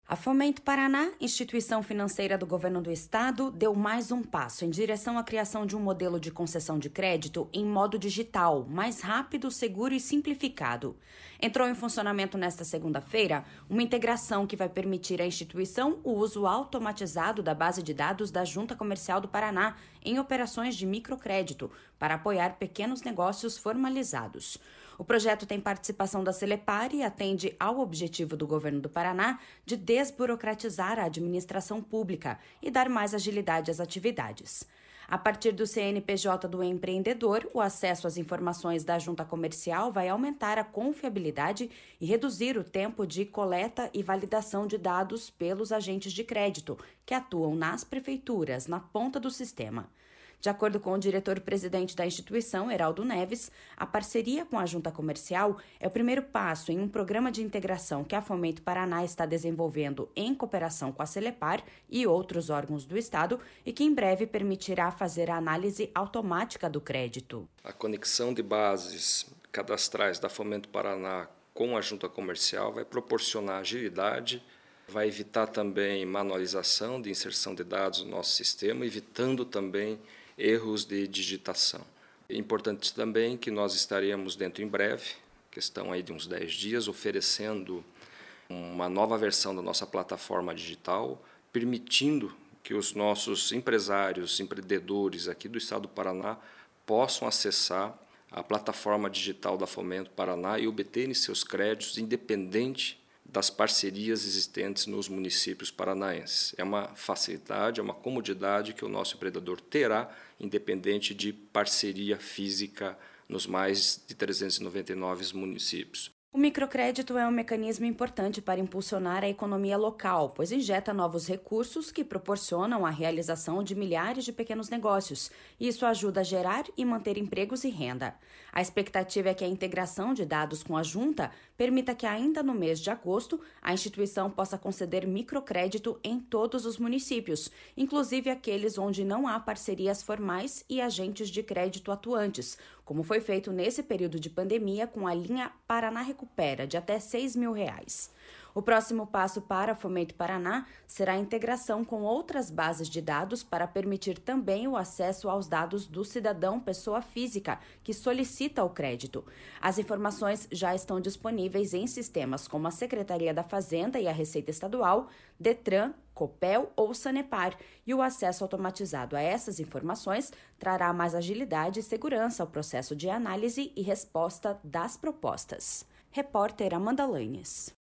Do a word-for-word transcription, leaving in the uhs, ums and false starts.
A Fomento Paraná, instituição financeira do governo do estado, deu mais um passo em direção à criação de um modelo de concessão de crédito em modo digital, mais rápido, seguro e simplificado. Entrou em funcionamento nesta segunda-feira uma integração que vai permitir à instituição o uso automatizado da base de dados da Junta Comercial do Paraná em operações de microcrédito para apoiar pequenos negócios formalizados. O projeto tem participação da Celepar e atende ao objetivo do governo do Paraná de desburocratizar a administração pública e dar mais agilidade às atividades. A partir do C N P J do empreendedor, o acesso às informações da Junta Comercial vai aumentar a confiabilidade e reduzir o tempo de coleta e validação de dados pelos agentes de crédito, que atuam nas prefeituras, na ponta do sistema. De acordo com o diretor-presidente da instituição, Heraldo Neves, a parceria com a Junta Comercial é o primeiro passo em um programa de integração que a Fomento Paraná está desenvolvendo em cooperação com a Celepar e outros órgãos do Estado e que em breve permitirá fazer a análise automática do crédito. A conexão de bases cadastrais da Fomento Paraná com a Junta Comercial vai proporcionar agilidade, vai evitar também manualização de inserção de dados no nosso sistema, evitando também erros de digitação. É importante também que nós estaremos dentro em breve, questão aí de uns dez dias, oferecendo uma nova versão da nossa plataforma digital, permitindo que os nossos empresários, empreendedores aqui do estado do Paraná possam acessar a plataforma digital da Fomento Paraná e obterem seus créditos independente das parcerias existentes nos municípios paranaenses. É uma facilidade, é uma comodidade que o nosso empreendedor terá, independente de parceria física nos mais de trezentos e noventa e nove municípios. O microcrédito é um mecanismo importante para impulsionar a economia local, pois injeta novos recursos que proporcionam a realização de milhares de pequenos negócios. Isso ajuda a gerar e manter empregos e renda. A expectativa é que a integração de dados com a Junta permita que ainda no mês de agosto a instituição possa conceder microcrédito em todos os municípios, inclusive aqueles onde não há parcerias formais e agentes de crédito atuantes, como foi feito nesse período de pandemia com a linha Paraná Recupera, de até seis mil reais. O próximo passo para a Fomento Paraná será a integração com outras bases de dados para permitir também o acesso aos dados do cidadão pessoa física que solicita o crédito. As informações já estão disponíveis em sistemas como a Secretaria da Fazenda e a Receita Estadual, Detran, Copel ou Sanepar, e o acesso automatizado a essas informações trará mais agilidade e segurança ao processo de análise e resposta das propostas. Repórter Amanda Lanes.